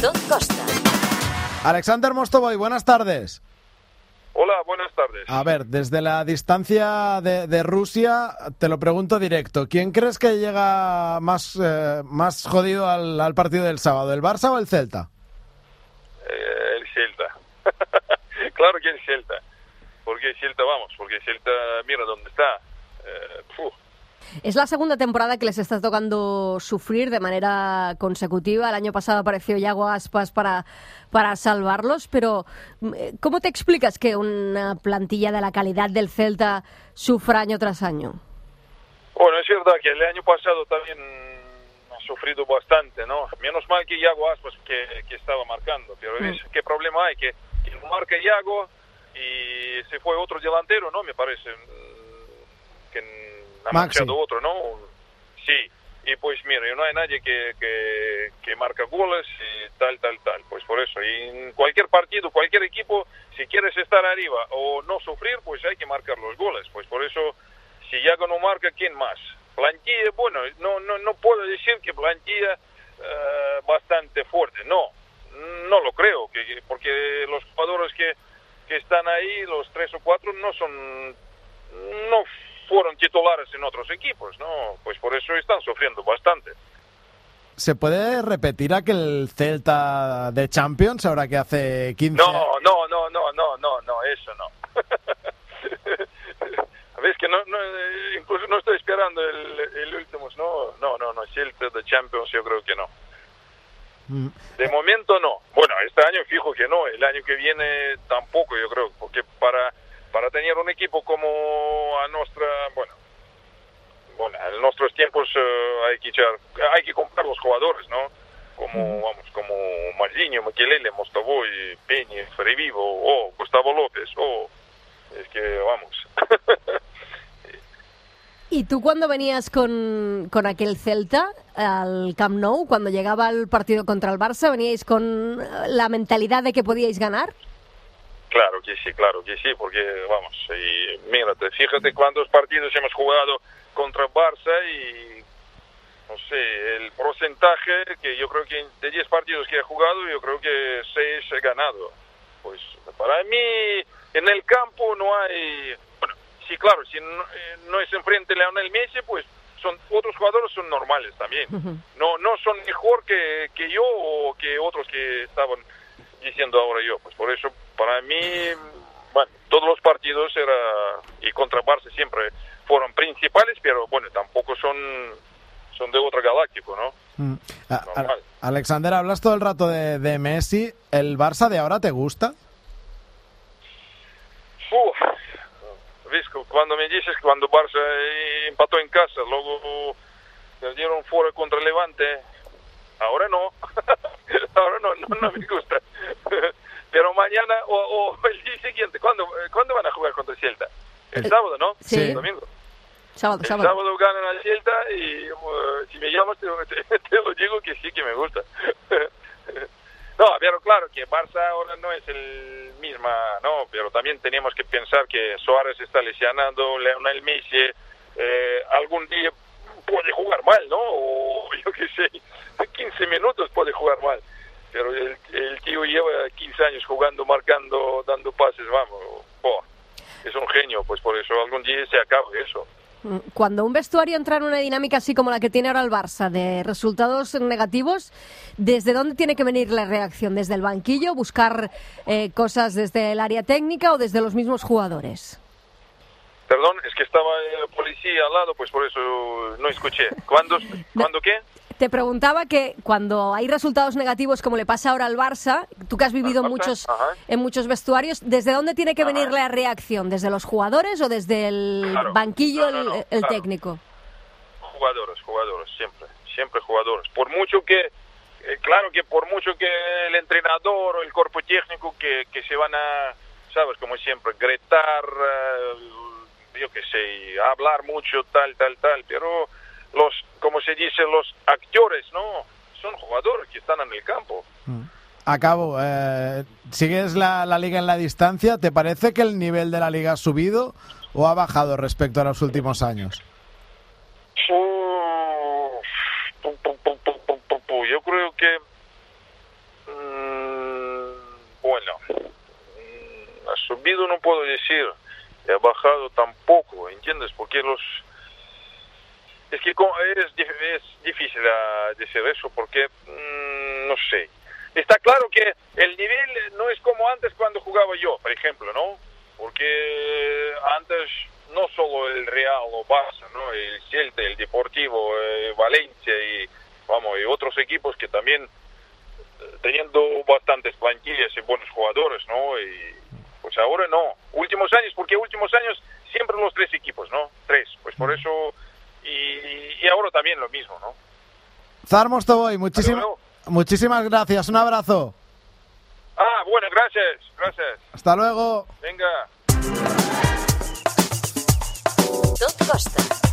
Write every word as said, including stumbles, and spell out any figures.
Alberto Costa. Alexander Mostovoy, buenas tardes. Hola, buenas tardes. A ver, desde la distancia de, de Rusia, te lo pregunto directo. ¿Quién crees que llega más, eh, más jodido al, al partido del sábado, el Barça o el Celta? Eh, el Celta. Claro que el Celta. Porque el Celta, vamos, porque el Celta, mira dónde está. Eh, Es la segunda temporada que les está tocando sufrir de manera consecutiva. El año pasado apareció Iago Aspas para, para salvarlos, pero ¿cómo te explicas que una plantilla de la calidad del Celta sufra año tras año? Bueno, es verdad que el año pasado también ha sufrido bastante, ¿no? Menos mal que Iago Aspas que, que estaba marcando, pero mm. ¿qué problema hay? Que, que marca Iago y se fue otro delantero, ¿no? Me parece que ha marcado otro, ¿no? Sí, y pues mira, no hay nadie que, que, que marca goles y tal, tal, tal, pues por eso, y en cualquier partido, cualquier equipo, si quieres estar arriba o no sufrir, pues hay que marcar los goles, pues por eso, si Iago no marca, ¿quién más? Plantilla, bueno, no no no puedo decir que plantilla uh, bastante fuerte, no, no lo creo, que porque los jugadores que, que están ahí, los tres o cuatro, no son, no fueron titulares en otros equipos, ¿no? Pues por eso están sufriendo bastante. ¿Se puede repetir aquel Celta de Champions ahora que hace quince No, no, no, no, no, no, no, eso no. ¿Ves que no, no, incluso no estoy esperando el, el último, no, no, no, no, Celta de Champions yo creo que no. Mm. De momento no. Bueno, este año fijo que no, el año que viene tampoco yo creo, porque para Para tener un equipo como a nuestra, bueno, bueno, en nuestros tiempos uh, hay que echar, hay que comprar los jugadores, ¿no? Como, uh-huh. vamos, como Marzinho, Makelele, Mostovoy, Peña, Frevivo, o Gustavo López, o es que vamos. ¿Y tú cuando venías con, con aquel Celta al Camp Nou, cuando llegaba el partido contra el Barça, veníais con la mentalidad de que podíais ganar? Claro que sí, claro que sí, porque vamos, y mírate, fíjate cuántos partidos hemos jugado contra Barça y no sé, el porcentaje que yo creo que de diez partidos que he jugado, yo creo que seis he ganado. Pues para mí en el campo no hay, bueno, sí, claro, si no, no es enfrente Lionel Messi, pues son otros jugadores son normales también. Uh-huh. No no son mejor que, que yo o que otros que estaban diciendo ahora yo, pues por eso para mí, bueno, todos los partidos era y contra Barça siempre fueron principales, pero bueno, tampoco son son de otro galáctico, ¿no? Mm. A, a, Alexander, hablas todo el rato de, de Messi, ¿el Barça de ahora te gusta? Uf, ¿ves? Cuando me dices que cuando Barça empató en casa, luego perdieron fuera contra Levante, ahora no, ahora no, no, no me gusta. Pero mañana o, o el día siguiente, ¿cuándo, ¿cuándo van a jugar contra el Celta? El sábado, ¿no? Sí. El domingo. Sábado, el sábado. sábado ganan al Celta y uh, si me llamas te, te, te lo digo que sí que me gusta. No, pero claro que Barça ahora no es el misma, no, pero también tenemos que pensar que Suárez está lesionando, Lionel Messi eh, algún día puede jugar mal, ¿no? O yo qué sé, quince minutos puede jugar mal. Pero el, el tío lleva quince años jugando, marcando, dando pases, vamos, oh, es un genio, pues por eso algún día se acaba eso. Cuando un vestuario entra en una dinámica así como la que tiene ahora el Barça, de resultados negativos, ¿desde dónde tiene que venir la reacción? ¿Desde el banquillo, buscar eh, cosas desde el área técnica o desde los mismos jugadores? Perdón, es que estaba el policía al lado, pues por eso no escuché. ¿Cuándo, ¿cuándo qué? Te preguntaba que cuando hay resultados negativos como le pasa ahora al Barça, tú que has vivido en muchos, en muchos vestuarios, ¿desde dónde tiene que Ajá. venir la reacción? ¿Desde los jugadores o desde el claro. banquillo, no, no, no, el, el claro. técnico? Jugadores, jugadores, siempre, siempre jugadores. Por mucho que, eh, claro que por mucho que el entrenador o el cuerpo técnico que, que se van a, sabes, como siempre, gritar, uh, yo qué sé, hablar mucho, tal, tal, tal, pero los, como se dice, los actores, ¿no? Son jugadores que están en el campo. Acabo, eh, ¿sigues la, la liga en la distancia? ¿Te parece que el nivel de la liga ha subido o ha bajado respecto a los últimos años? Yo creo que que los... Es que es, es difícil uh, decir eso porque, mm, no sé. Está claro que el nivel no es como antes cuando jugaba yo, por ejemplo, ¿no? Porque antes no solo el Real o Barça, ¿no? El Celta, el Deportivo, eh, Valencia y, vamos, y otros equipos que también teniendo bastantes plantillas y buenos jugadores, ¿no? Y pues ahora no. Últimos años, porque últimos años siempre los tres equipos, ¿no? Tres, pues por eso... Y, y ahora también lo mismo, ¿no? Zar Mostovoy, muchísimas, muchísimas gracias. Un abrazo. Ah, bueno, gracias. Gracias. Hasta luego. Venga. Tot costa.